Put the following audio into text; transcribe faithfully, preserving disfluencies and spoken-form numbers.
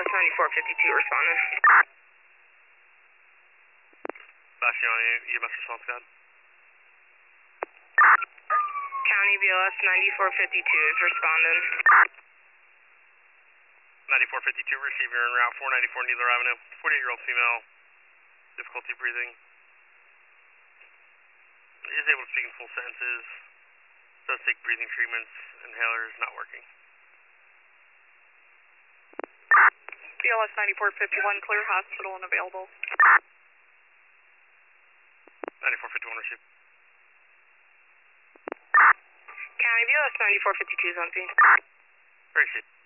S ninety-four fifty-two responding. Bastione, E M S response guide. County B L S ninety-four fifty-two is responding. ninety-four fifty-two, receiver en route, four ninety-four Needler Avenue, forty-eight-year-old female, difficulty breathing. Is able to speak in full sentences, does take breathing treatments, inhaler is not working. B L S ninety-four fifty-one, clear hospital and available. ninety-four fifty-one, receive. County B L S ninety-four fifty-two is on scene. Receive.